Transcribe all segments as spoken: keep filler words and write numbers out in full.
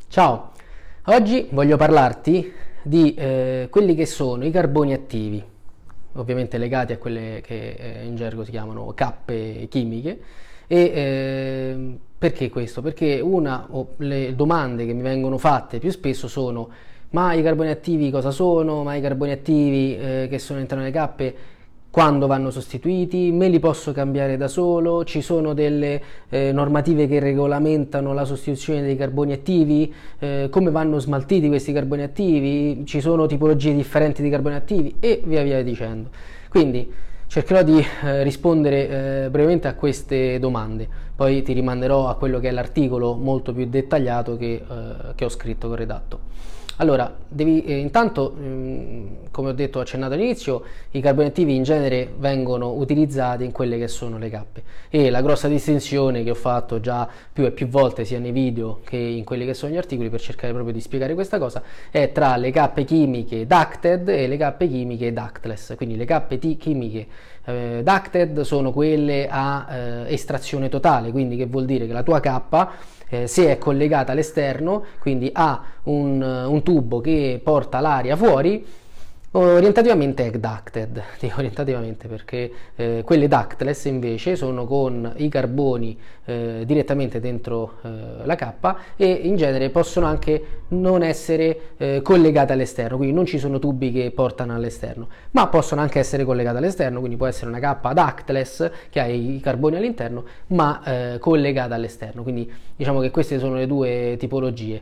Ciao, oggi voglio parlarti di eh, quelli che sono i carboni attivi, ovviamente legati a quelle che eh, in gergo si chiamano cappe chimiche. E eh, perché questo? Perché una o le domande che mi vengono fatte più spesso sono: ma i carboni attivi cosa sono? Ma i carboni attivi eh, che sono all'interno delle cappe quando vanno sostituiti? Me li posso cambiare da solo? Ci sono delle eh, normative che regolamentano la sostituzione dei carboni attivi? Eh, come vanno smaltiti questi carboni attivi? Ci sono tipologie differenti di carboni attivi? E via via dicendo. Quindi cercherò di eh, rispondere eh, brevemente a queste domande, poi ti rimanderò a quello che è l'articolo molto più dettagliato che, eh, che ho scritto, che ho redatto. Allora, devi, eh, intanto, mh, come ho detto, accennato all'inizio, i carboni attivi in genere vengono utilizzati in quelle che sono le cappe, e la grossa distinzione che ho fatto già più e più volte sia nei video che in quelli che sono gli articoli, per cercare proprio di spiegare questa cosa, è tra le cappe chimiche ducted e le cappe chimiche ductless. Quindi le cappe t- chimiche eh, ducted sono quelle a eh, estrazione totale, quindi che vuol dire che la tua cappa, Eh, se è collegata all'esterno, quindi ha un, un tubo che porta l'aria fuori, orientativamente è ducted. Dico orientativamente perché eh, quelle ductless invece sono con i carboni eh, direttamente dentro eh, la cappa, e in genere possono anche non essere eh, collegate all'esterno, quindi non ci sono tubi che portano all'esterno, ma possono anche essere collegate all'esterno, quindi può essere una cappa ductless che ha i carboni all'interno ma eh, collegata all'esterno. Quindi diciamo che queste sono le due tipologie.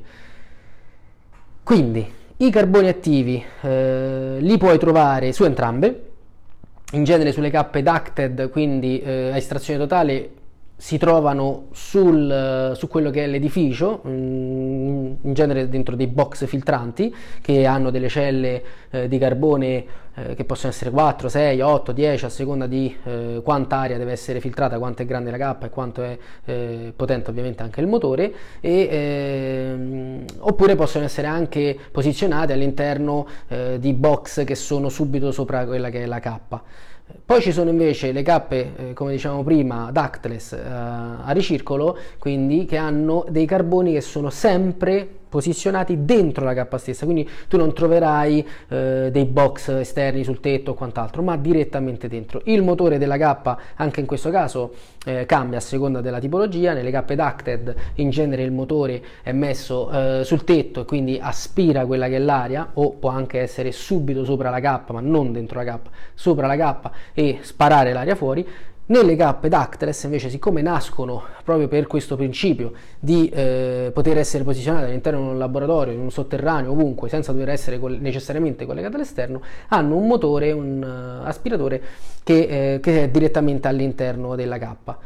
Quindi i carboni attivi eh, li puoi trovare su entrambe, in genere sulle cappe ducted, quindi eh, a estrazione totale, si trovano sul, su quello che è l'edificio, in genere dentro dei box filtranti che hanno delle celle eh, di carbone eh, che possono essere quattro, sei, otto, dieci, a seconda di eh, quanta aria deve essere filtrata, quanto è grande la cappa e quanto è eh, potente ovviamente anche il motore, e, ehm, oppure possono essere anche posizionate all'interno eh, di box che sono subito sopra quella che è la cappa. Poi ci sono invece le cappe, eh, come dicevamo prima, ductless eh, a ricircolo, quindi che hanno dei carboni che sono sempre posizionati dentro la cappa stessa, quindi tu non troverai eh, dei box esterni sul tetto o quant'altro, ma direttamente dentro. Il motore della cappa anche in questo caso eh, cambia a seconda della tipologia. Nelle cappe ducted in genere il motore è messo eh, sul tetto e quindi aspira quella che è l'aria, o può anche essere subito sopra la cappa, ma non dentro la cappa, sopra la cappa, e sparare l'aria fuori. Nelle cappe ductless invece, siccome nascono proprio per questo principio di eh, poter essere posizionate all'interno di un laboratorio, in un sotterraneo, ovunque, senza dover essere col- necessariamente collegate all'esterno, hanno un motore, un uh, aspiratore che, eh, che è direttamente all'interno della cappa.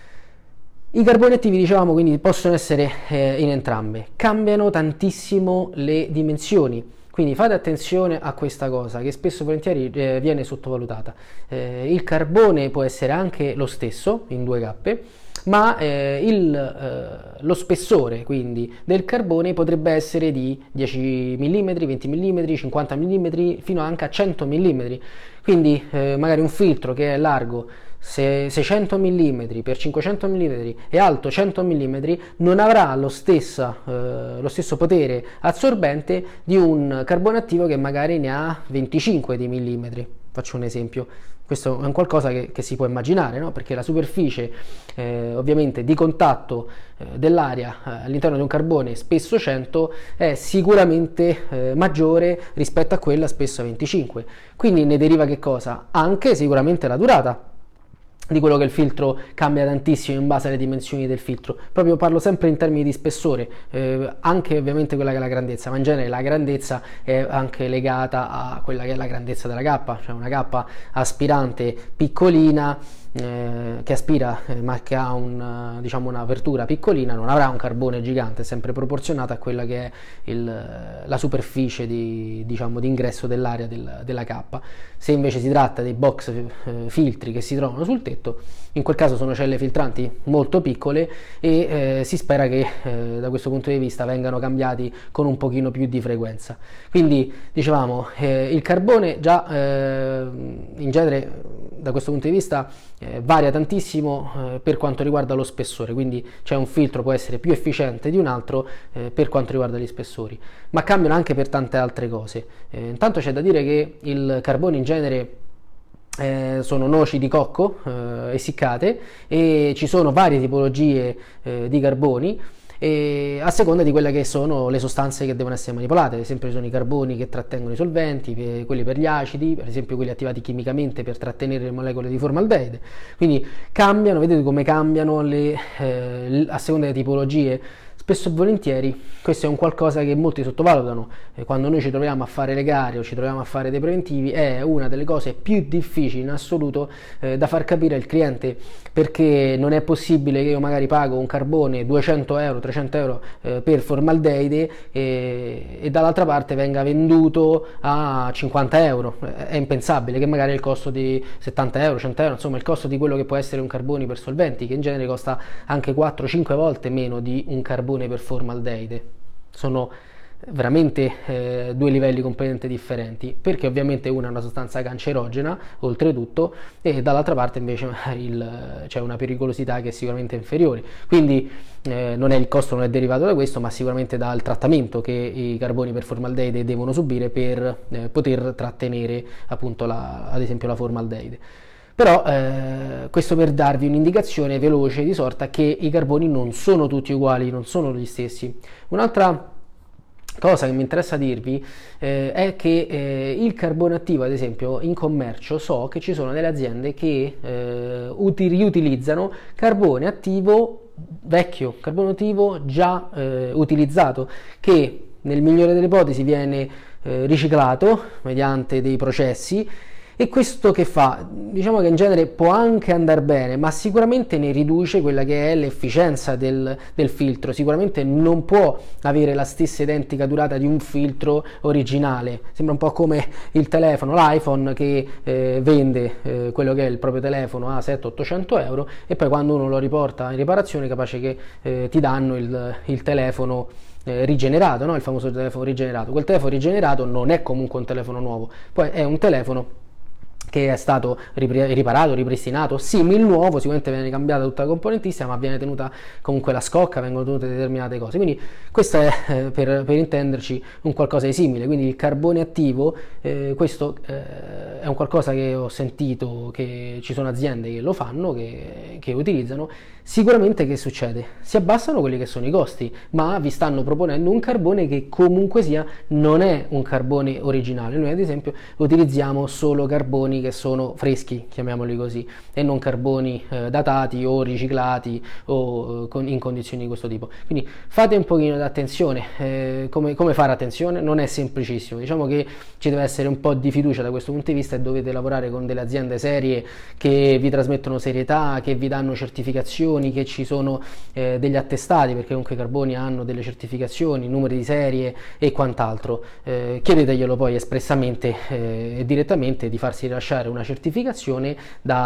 I carboni attivi, dicevamo, quindi possono essere eh, in entrambe. Cambiano tantissimo le dimensioni. Quindi fate attenzione a questa cosa, che spesso e volentieri eh, viene sottovalutata. Eh, il carbone può essere anche lo stesso in due cappe, ma eh, il, eh, lo spessore quindi del carbone potrebbe essere di dieci millimetri, venti millimetri, cinquanta millimetri, fino anche a cento millimetri. Quindi eh, magari un filtro che è largo seicento millimetri per cinquecento millimetri e alto cento millimetri non avrà lo, stessa, eh, lo stesso potere assorbente di un carbone attivo che magari ne ha venticinque di millimetri. Faccio un esempio. Questo è un qualcosa che, che si può immaginare, no? Perché la superficie eh, ovviamente di contatto eh, dell'aria eh, all'interno di un carbone spesso cento è sicuramente eh, maggiore rispetto a quella spesso venticinque. Quindi ne deriva che cosa? Anche sicuramente la durata di quello che il filtro cambia tantissimo in base alle dimensioni del filtro. Proprio parlo sempre in termini di spessore, eh, anche ovviamente quella che è la grandezza, ma in genere la grandezza è anche legata a quella che è la grandezza della cappa, cioè una cappa aspirante piccolina eh, che aspira eh, ma che ha un, diciamo, un'apertura piccolina non avrà un carbone gigante, sempre proporzionato a quella che è il, la superficie di, diciamo, di ingresso dell'aria del, della cappa. Se invece si tratta dei box eh, filtri che si trovano sul tetto, in quel caso sono celle filtranti molto piccole e eh, si spera che eh, da questo punto di vista vengano cambiati con un pochino più di frequenza. Quindi dicevamo eh, il carbone già eh, in genere da questo punto di vista eh, varia tantissimo eh, per quanto riguarda lo spessore, quindi c'è un filtro può essere più efficiente di un altro eh, per quanto riguarda gli spessori, ma cambiano anche per tante altre cose. Eh, intanto c'è da dire che il carbone in genere Eh, sono noci di cocco eh, essiccate, e ci sono varie tipologie eh, di carboni e a seconda di quelle che sono le sostanze che devono essere manipolate. Ad esempio ci sono i carboni che trattengono i solventi, per, quelli per gli acidi, per esempio quelli attivati chimicamente per trattenere le molecole di formaldeide, quindi cambiano, vedete come cambiano le, eh, a seconda delle tipologie. Spesso e volentieri questo è un qualcosa che molti sottovalutano. Eh, quando noi ci troviamo a fare le gare o ci troviamo a fare dei preventivi, è una delle cose più difficili in assoluto eh, da far capire al cliente, perché non è possibile che io magari pago un carbone duecento euro, trecento euro eh, per formaldeide e, e dall'altra parte venga venduto a cinquanta euro. È impensabile, che magari è il costo di settanta euro, cento euro, insomma il costo di quello che può essere un carbone per solventi, che in genere costa anche quattro cinque volte meno di un carbone per formaldeide. Sono veramente eh, due livelli completamente differenti, perché ovviamente una è una sostanza cancerogena oltretutto, e dall'altra parte invece il, c'è una pericolosità che è sicuramente inferiore, quindi eh, non è il costo non è derivato da questo, ma sicuramente dal trattamento che i carboni per formaldeide devono subire per eh, poter trattenere appunto la, ad esempio la formaldeide. Però eh, questo per darvi un'indicazione veloce, di sorta che i carboni non sono tutti uguali, non sono gli stessi. Un'altra cosa che mi interessa dirvi eh, è che eh, il carbone attivo, ad esempio in commercio, so che ci sono delle aziende che eh, uti- riutilizzano carbone attivo vecchio, carbone attivo già eh, utilizzato, che nel migliore delle ipotesi viene eh, riciclato mediante dei processi. E questo che fa? Diciamo che in genere può anche andare bene, ma sicuramente ne riduce quella che è l'efficienza del, del filtro. Sicuramente non può avere la stessa identica durata di un filtro originale. Sembra un po' come il telefono, l'iPhone, che eh, vende eh, quello che è il proprio telefono a settecento ottocento euro, e poi quando uno lo riporta in riparazione, capace che eh, ti danno il, il telefono eh, rigenerato, no? Il famoso telefono rigenerato. Quel telefono rigenerato non è comunque un telefono nuovo, poi è un telefono che è stato riparato, ripristinato, simil nuovo, sicuramente viene cambiata tutta la componentistica, ma viene tenuta comunque la scocca, vengono tenute determinate cose. Quindi questo è, eh, per, per intenderci, un qualcosa di simile. Quindi il carbone attivo, eh, questo eh, è un qualcosa che ho sentito che ci sono aziende che lo fanno, che, che utilizzano. Sicuramente che succede? Si abbassano quelli che sono i costi, ma vi stanno proponendo un carbone che comunque sia non è un carbone originale. Noi ad esempio utilizziamo solo carboni che sono freschi, chiamiamoli così, e non carboni eh, datati o riciclati o eh, con, in condizioni di questo tipo. Quindi fate un pochino di attenzione. Eh, come, come fare attenzione? Non è semplicissimo, diciamo che ci deve essere un po' di fiducia da questo punto di vista, e dovete lavorare con delle aziende serie che vi trasmettono serietà, che vi danno certificazioni, che ci sono eh, degli attestati, perché comunque i carboni hanno delle certificazioni, numeri di serie e quant'altro. Eh, chiedeteglielo poi espressamente eh, e direttamente di farsi rilasciare una certificazione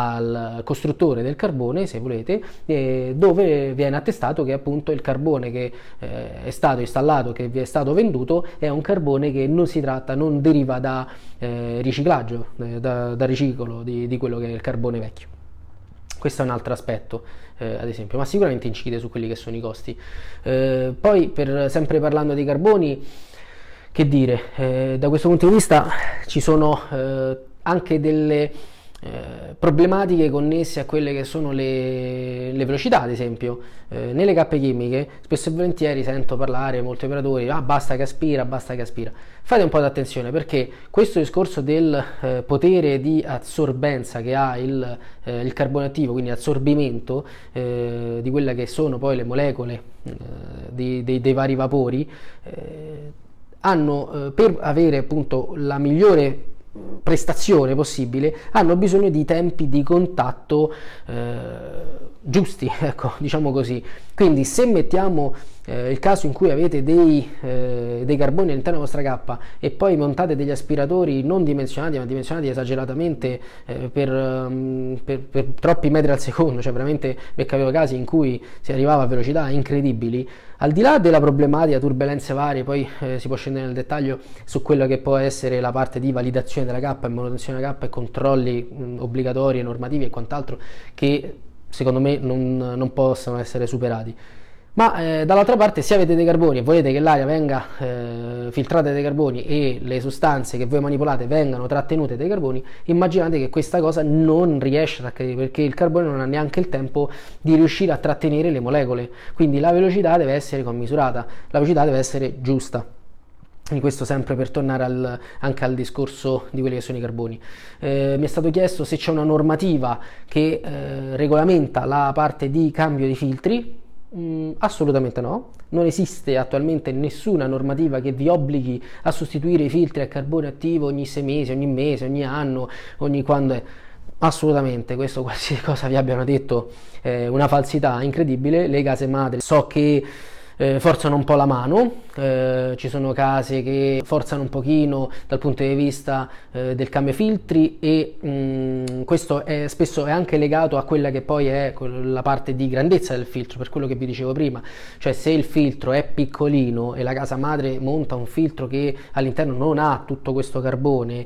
dal costruttore del carbone, se volete, eh, dove viene attestato che appunto il carbone che eh, è stato installato, che vi è stato venduto, è un carbone che non si tratta, non deriva da eh, riciclaggio, eh, da, da riciclo di, di quello che è il carbone vecchio. Questo è un altro aspetto, eh, ad esempio, ma sicuramente incide su quelli che sono i costi. Eh, poi, per, sempre parlando di carboni, che dire, eh, da questo punto di vista ci sono eh, anche delle eh, problematiche connesse a quelle che sono le, le velocità, ad esempio. Eh, nelle cappe chimiche spesso e volentieri sento parlare molti operatori: ah, basta che aspira, basta che aspira. Fate un po' di attenzione, perché questo discorso del eh, potere di assorbenza che ha il, eh, il carbone attivo, quindi assorbimento eh, di quelle che sono poi le molecole eh, di, dei, dei vari vapori, eh, hanno eh, per avere appunto la migliore prestazione possibile, hanno bisogno di tempi di contatto eh, giusti, ecco, diciamo così. Quindi se mettiamo eh, il caso in cui avete dei, eh, dei carboni all'interno della vostra cappa e poi montate degli aspiratori non dimensionati ma dimensionati esageratamente eh, per, um, per, per troppi metri al secondo, cioè veramente mi è capitato casi in cui si arrivava a velocità incredibili, al di là della problematica, turbolenze varie, poi eh, si può scendere nel dettaglio su quello che può essere la parte di validazione della cappa e manutenzione della cappa e controlli mh, obbligatori e normativi e quant'altro che secondo me non, non possono essere superati. Ma eh, dall'altra parte, se avete dei carboni e volete che l'aria venga eh, filtrata dai carboni e le sostanze che voi manipolate vengano trattenute dai carboni, immaginate che questa cosa non riesce ad accadere, perché il carbone non ha neanche il tempo di riuscire a trattenere le molecole, quindi la velocità deve essere commisurata, la velocità deve essere giusta. Quindi questo sempre per tornare al, anche al discorso di quelli che sono i carboni. Eh, mi è stato chiesto se c'è una normativa che eh, regolamenta la parte di cambio di filtri. Mm, assolutamente no, non esiste attualmente nessuna normativa che vi obblighi a sostituire i filtri a carbone attivo ogni sei mesi, ogni mese, ogni anno, ogni quando è. Assolutamente, questo qualsiasi cosa vi abbiano detto è una falsità incredibile. Le case madri so che Eh, forzano un po' la mano, eh, ci sono case che forzano un pochino dal punto di vista eh, del cambio filtri e mh, questo è, spesso è anche legato a quella che poi è la parte di grandezza del filtro, per quello che vi dicevo prima, cioè se il filtro è piccolino e la casa madre monta un filtro che all'interno non ha tutto questo carbone,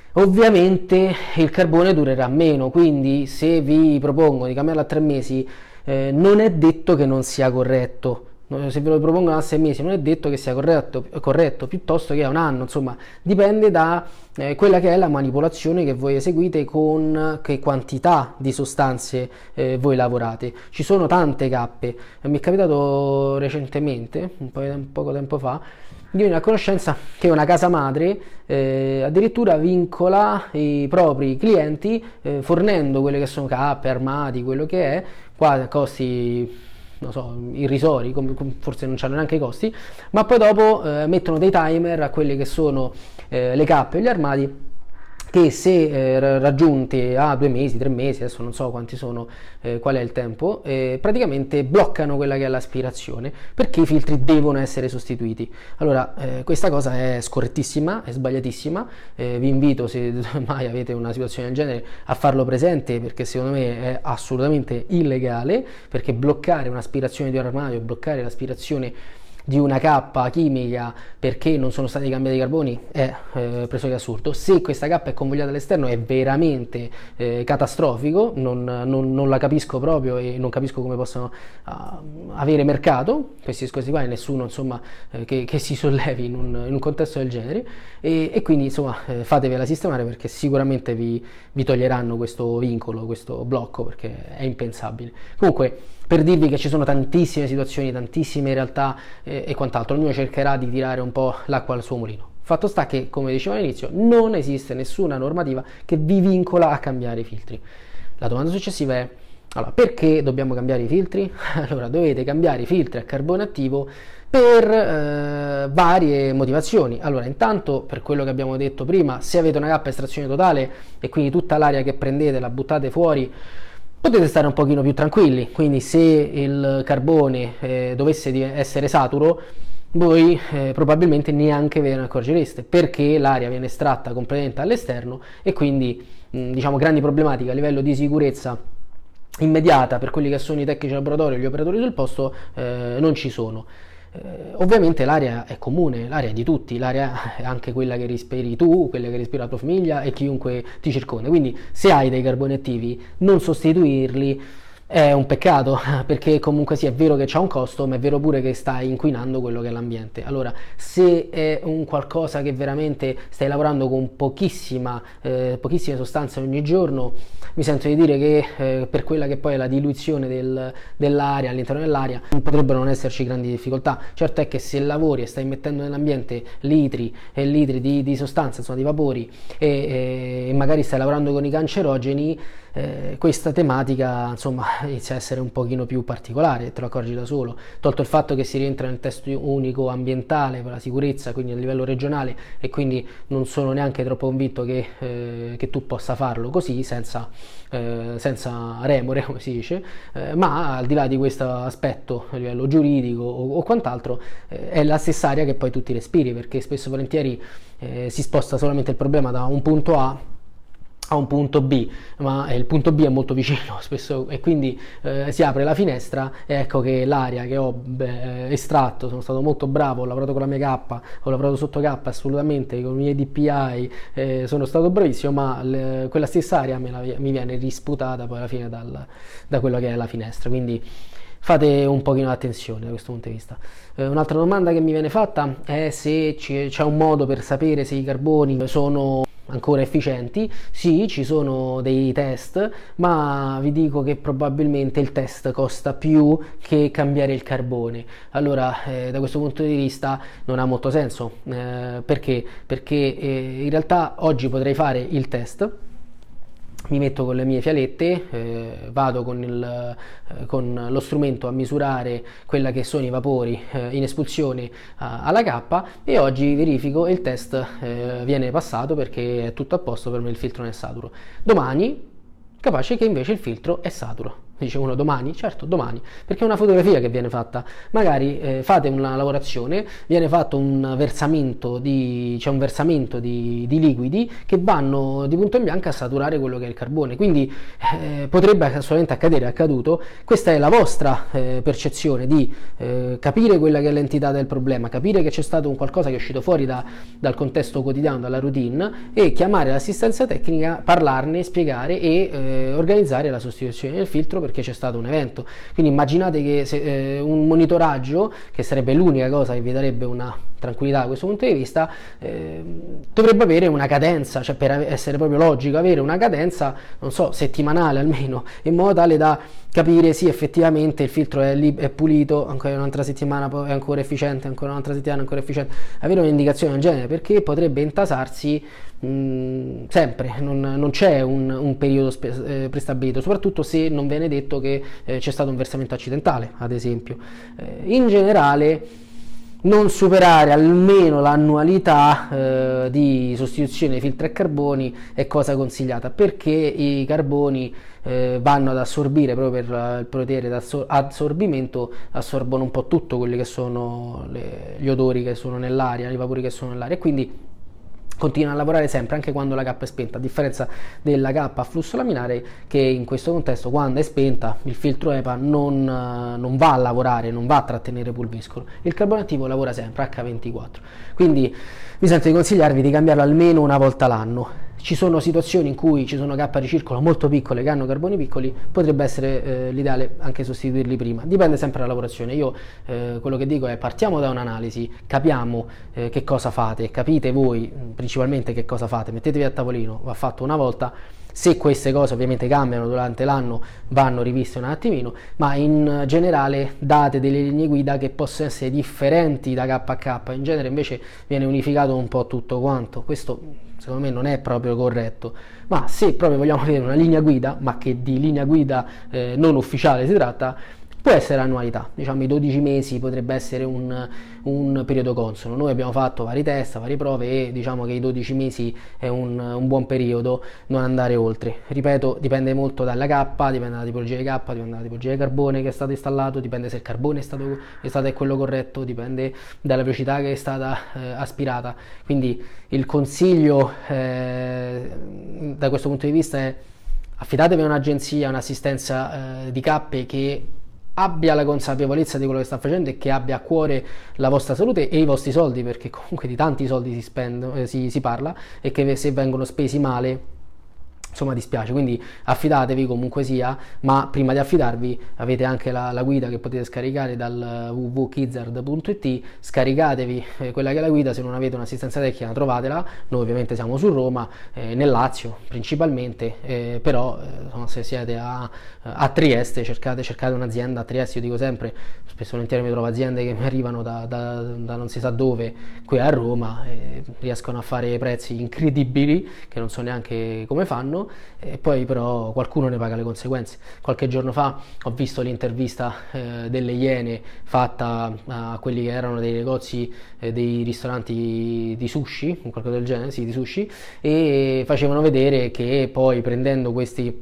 ovviamente il carbone durerà meno, quindi se vi propongo di cambiarlo a tre mesi eh, non è detto che non sia corretto. Se ve lo propongono a sei mesi non è detto che sia corretto, corretto piuttosto che a un anno, insomma dipende da eh, quella che è la manipolazione che voi eseguite, con che quantità di sostanze eh, voi lavorate. Ci sono tante cappe, mi è capitato recentemente, un po' un poco tempo fa, di una conoscenza che una casa madre eh, addirittura vincola i propri clienti eh, fornendo quelle che sono cappe, armati, quello che è, qua a costi non so, irrisori, forse non hanno neanche i costi, ma poi dopo eh, mettono dei timer a quelle che sono eh, le cappe e gli armadi, che se eh, raggiunti a due mesi, tre mesi, adesso non so quanti sono, eh, qual è il tempo, eh, praticamente bloccano quella che è l'aspirazione, perché i filtri devono essere sostituiti. Allora, eh, questa cosa è scorrettissima, è sbagliatissima, eh, vi invito, se mai avete una situazione del genere, a farlo presente, perché secondo me è assolutamente illegale, perché bloccare un'aspirazione di un armadio, bloccare l'aspirazione di una cappa chimica perché non sono stati cambiati i carboni è eh, pressoché assurdo. Se questa cappa è convogliata all'esterno è veramente eh, catastrofico, non, non, non la capisco proprio e non capisco come possano uh, avere mercato questi discorsi qua, e nessuno insomma eh, che, che si sollevi in un, in un contesto del genere, e, e quindi insomma eh, fatevela sistemare, perché sicuramente vi, vi toglieranno questo vincolo, questo blocco, perché è impensabile. Comunque, per dirvi che ci sono tantissime situazioni, tantissime realtà eh, e quant'altro, ognuno cercherà di tirare un po' l'acqua al suo mulino. Fatto sta che, come dicevo all'inizio, non esiste nessuna normativa che vi vincola a cambiare i filtri. La domanda successiva è: allora, perché dobbiamo cambiare i filtri? Allora, dovete cambiare i filtri a carbone attivo per eh, varie motivazioni. Allora, intanto, per quello che abbiamo detto prima, se avete una cappa a estrazione totale e quindi tutta l'aria che prendete la buttate fuori, potete stare un pochino più tranquilli. Quindi se il carbone eh, dovesse essere saturo, voi eh, probabilmente neanche ve ne accorgereste, perché l'aria viene estratta completamente all'esterno e quindi mh, diciamo grandi problematiche a livello di sicurezza immediata per quelli che sono i tecnici di laboratorio e gli operatori sul posto eh, non ci sono. Eh, ovviamente l'aria è comune, l'aria è di tutti, l'aria è anche quella che respiri tu, quella che respira la tua famiglia e chiunque ti circonda, quindi se hai dei carboni attivi, non sostituirli è un peccato, perché comunque sì, è vero che c'ha un costo, ma è vero pure che stai inquinando quello che è l'ambiente. Allora, se è un qualcosa che veramente stai lavorando con pochissima, eh, pochissime sostanze ogni giorno, mi sento di dire che eh, per quella che poi è la diluizione del, dell'aria all'interno dell'aria potrebbero non esserci grandi difficoltà. Certo è che se lavori e stai mettendo nell'ambiente litri e litri di, di sostanze, insomma di vapori, e, e magari stai lavorando con i cancerogeni, eh, questa tematica insomma inizia a essere un pochino più particolare, te lo accorgi da solo, tolto il fatto che si rientra nel testo unico ambientale per la sicurezza, quindi a livello regionale, e quindi non sono neanche troppo convinto che, eh, che tu possa farlo così senza, eh, senza remore, come si dice, eh, ma al di là di questo aspetto a livello giuridico o, o quant'altro, eh, è la stessa area che poi tu ti respiri, perché spesso e volentieri eh, si sposta solamente il problema da un punto A a un punto B, ma il punto B è molto vicino spesso, e quindi eh, si apre la finestra e ecco che l'aria che ho beh, estratto, sono stato molto bravo, ho lavorato con la mia K, ho lavorato sotto K assolutamente, con i miei D P I, eh, sono stato bravissimo, ma le, quella stessa aria me la, mi viene risputata poi alla fine dal, da quello che è la finestra, quindi fate un pochino attenzione da questo punto di vista. Eh, un'altra domanda che mi viene fatta è se c'è un modo per sapere se i carboni sono ancora efficienti. Sì, ci sono dei test, ma vi dico che probabilmente il test costa più che cambiare il carbone. Allora, eh, da questo punto di vista non ha molto senso. Eh, perché? Perché eh, in realtà oggi potrei fare il test, mi metto con le mie fialette, eh, vado con, il, eh, con lo strumento a misurare quella che sono i vapori eh, in espulsione a, alla K, e oggi verifico e il test eh, viene passato perché è tutto a posto, per me il filtro non è saturo. Domani capace che invece il filtro è saturo. Dice uno: domani? Certo, domani, perché è una fotografia che viene fatta. Magari eh, fate una lavorazione, viene fatto un versamento di, c'è un versamento di, di liquidi che vanno di punto in bianco a saturare quello che è il carbone, quindi eh, potrebbe assolutamente accadere, è accaduto. Questa è la vostra eh, percezione di eh, capire quella che è l'entità del problema, capire che c'è stato un qualcosa che è uscito fuori da, dal contesto quotidiano, dalla routine, e chiamare l'assistenza tecnica, parlarne, spiegare e eh, organizzare la sostituzione del filtro perché c'è stato un evento. Quindi immaginate che se, eh, un monitoraggio, che sarebbe l'unica cosa che vi darebbe una tranquillità da questo punto di vista, eh, dovrebbe avere una cadenza, cioè per essere proprio logico avere una cadenza, non so, settimanale almeno, in modo tale da capire sì, effettivamente il filtro è, lì, è pulito, ancora un'altra settimana poi è ancora efficiente, ancora un'altra settimana ancora efficiente, avere un'indicazione del genere, perché potrebbe intasarsi mh, sempre, non, non c'è un, un periodo spe- eh, prestabilito, soprattutto se non viene detto che eh, c'è stato un versamento accidentale, ad esempio. Eh, in generale non superare almeno l'annualità eh, di sostituzione dei filtri a carboni è cosa consigliata, perché i carboni eh, vanno ad assorbire, proprio per il potere d'assorbimento, assorbono un po' tutto quelli che sono le, gli odori che sono nell'aria, i vapori che sono nell'aria, e quindi continua a lavorare sempre anche quando la K è spenta, a differenza della K a flusso laminare, che in questo contesto quando è spenta il filtro E P A non, non va a lavorare, non va a trattenere pulviscolo. Il carbone attivo lavora sempre acca ventiquattro, quindi mi sento di consigliarvi di cambiarlo almeno una volta l'anno. Ci sono situazioni in cui ci sono K di circolo molto piccole che hanno carboni piccoli, potrebbe essere eh, l'ideale anche sostituirli prima, dipende sempre dalla lavorazione. Io eh, quello che dico è: partiamo da un'analisi, capiamo eh, che cosa fate, capite voi principalmente che cosa fate, mettetevi a tavolino, va fatto una volta. Se queste cose ovviamente cambiano durante l'anno, vanno riviste un attimino, ma in generale date delle linee guida che possono essere differenti da K a K, in genere invece viene unificato un po' tutto quanto. Questo secondo me non è proprio corretto, ma se proprio vogliamo avere una linea guida, ma che di linea guida eh, non ufficiale si tratta, può essere annualità, diciamo i dodici mesi potrebbe essere un, un periodo consono. Noi abbiamo fatto vari test, varie prove, e diciamo che i dodici mesi è un, un buon periodo, non andare oltre. Ripeto, dipende molto dalla K, dipende dalla tipologia di K, dipende dalla tipologia di carbone che è stato installato, dipende se il carbone è stato, è stato quello corretto, dipende dalla velocità che è stata eh, aspirata. Quindi il consiglio eh, da questo punto di vista è: affidatevi a un'agenzia, un'assistenza eh, di K che abbia la consapevolezza di quello che sta facendo e che abbia a cuore la vostra salute e i vostri soldi, perché comunque di tanti soldi si, spend, eh, si, si parla, e che se vengono spesi male insomma dispiace. Quindi affidatevi comunque sia, ma prima di affidarvi avete anche la, la guida che potete scaricare dal w w w punto kizzard punto i t, scaricatevi eh, quella che è la guida. Se non avete un'assistenza tecnica trovatela, noi ovviamente siamo su Roma, eh, nel Lazio principalmente, eh, però eh, se siete a, a Trieste cercate, cercate un'azienda a Trieste. Io dico sempre, spesso volentieri mi trovo aziende che mi arrivano da, da, da non si sa dove qui a Roma, e riescono a fare prezzi incredibili che non so neanche come fanno, funzionano, e poi però qualcuno ne paga le conseguenze. Qualche giorno fa ho visto l'intervista eh, delle Iene fatta a quelli che erano dei negozi, eh, dei ristoranti di sushi, qualcosa del genere, sì, di sushi, e facevano vedere che poi prendendo questi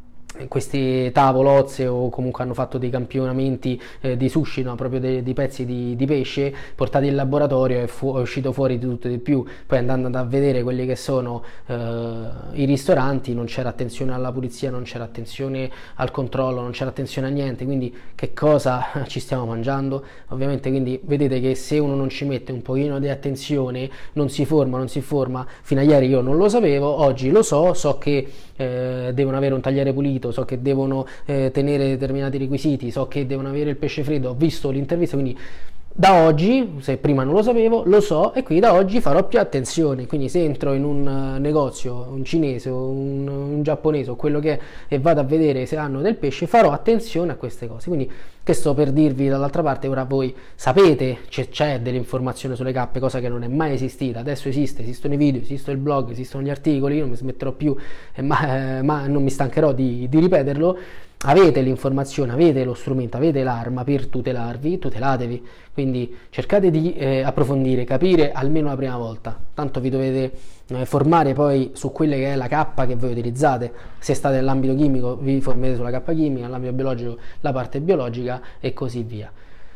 queste tavolozze o comunque hanno fatto dei campionamenti eh, di sushi, no? Proprio dei, dei pezzi di, di pesce portati in laboratorio, e fu- è uscito fuori di tutto e di più. Poi andando a vedere quelli che sono eh, i ristoranti, non c'era attenzione alla pulizia, non c'era attenzione al controllo, non c'era attenzione a niente. Quindi che cosa ci stiamo mangiando? Ovviamente, quindi vedete che se uno non ci mette un pochino di attenzione, non si forma, non si forma. Fino a ieri io non lo sapevo, oggi lo so, so che eh, devono avere un tagliere pulito, so che devono eh, tenere determinati requisiti, so che devono avere il pesce freddo, ho visto l'intervista, quindi da oggi, se prima non lo sapevo, lo so, e quindi da oggi farò più attenzione. Quindi se entro in un uh, negozio, un cinese o un, un giapponese o quello che è, e vado a vedere se hanno del pesce, farò attenzione a queste cose. Quindi che sto per dirvi dall'altra parte, ora voi sapete, c'è, c'è dell'informazione sulle cappe, cosa che non è mai esistita, adesso esiste, esistono i video, esiste il blog, esistono gli articoli, io non mi smetterò più, eh, ma, eh, ma non mi stancherò di, di ripeterlo. Avete l'informazione, avete lo strumento, avete l'arma per tutelarvi, tutelatevi. Quindi cercate di eh, approfondire, capire almeno la prima volta. Tanto vi dovete eh, formare poi su quelle che è la cappa che voi utilizzate. Se state nell'ambito chimico vi formate sulla cappa chimica, nell'ambito biologico la parte biologica e così via.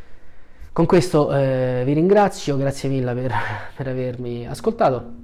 Con questo eh, vi ringrazio, grazie mille per, per avermi ascoltato.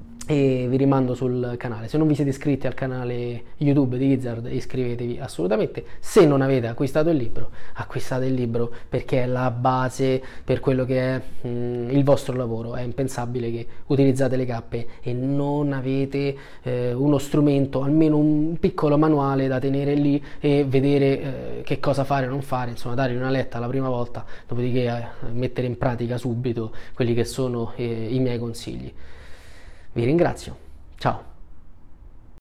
E vi rimando sul canale. Se non vi siete iscritti al canale YouTube di Gizzard, iscrivetevi assolutamente. Se non avete acquistato il libro, acquistate il libro, perché è la base per quello che è mh, il vostro lavoro. È impensabile che utilizzate le cappe e non avete eh, uno strumento, almeno un piccolo manuale da tenere lì e vedere eh, che cosa fare o non fare, insomma dare una letta la prima volta, dopodiché eh, mettere in pratica subito quelli che sono eh, i miei consigli. Vi ringrazio, ciao!